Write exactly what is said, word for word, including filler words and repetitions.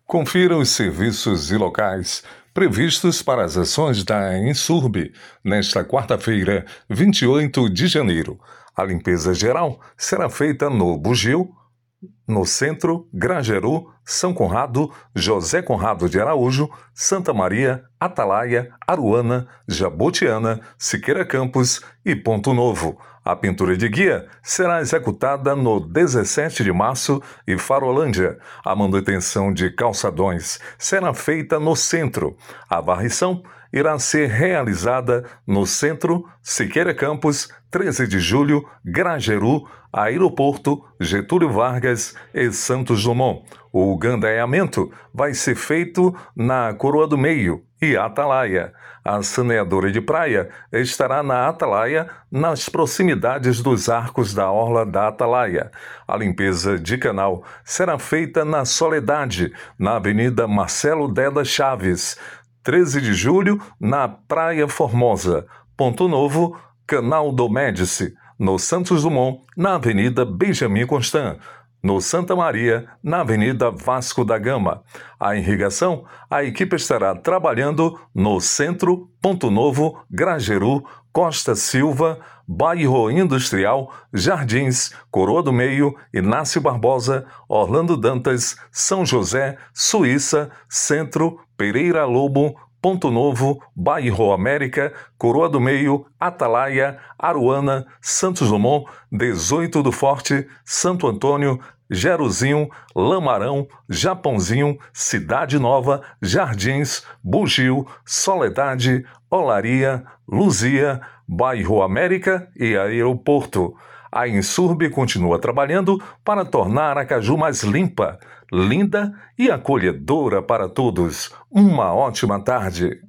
Confira os serviços e locais previstos para as ações da Insurb nesta quarta-feira, vinte e oito de janeiro. A limpeza geral será feita no Bugio, no Centro, Grajaru, São Conrado, José Conrado de Araújo, Santa Maria, Atalaia, Aruana, Jabotiana, Siqueira Campos e Ponto Novo. A pintura de guia será executada no dezessete de março e Farolândia. A manutenção de calçadões será feita no centro. A varrição irá ser realizada no Centro, Siqueira Campos, treze de julho, Grajaru, Aeroporto, Getúlio Vargas e Santos Dumont. O gandaiamento vai ser feito na Coroa do Meio e Atalaia. A saneadora de praia estará na Atalaia, nas proximidades dos arcos da orla da Atalaia. A limpeza de canal será feita na Soledade, na Avenida Marcelo Deda Chaves, treze de julho, na Praia Formosa. Ponto Novo, Canal do Médici, no Santos Dumont, na Avenida Benjamin Constant. No Santa Maria, na Avenida Vasco da Gama. A irrigação, a equipe estará trabalhando no Centro, Ponto Novo, Grajaru, Costa Silva, Bairro Industrial, Jardins, Coroa do Meio, Inácio Barbosa, Orlando Dantas, São José, Suíça, Centro, Pereira Lobo, Ponto Novo, Bairro América, Coroa do Meio, Atalaia, Aruana, Santos Dumont, dezoito do Forte, Santo Antônio, Jeruzinho, Lamarão, Japãozinho, Cidade Nova, Jardins, Bugio, Soledade, Olaria, Luzia, Bairro América e Aeroporto. A Insurb continua trabalhando para tornar Aracaju mais limpa, linda e acolhedora para todos. Uma ótima tarde.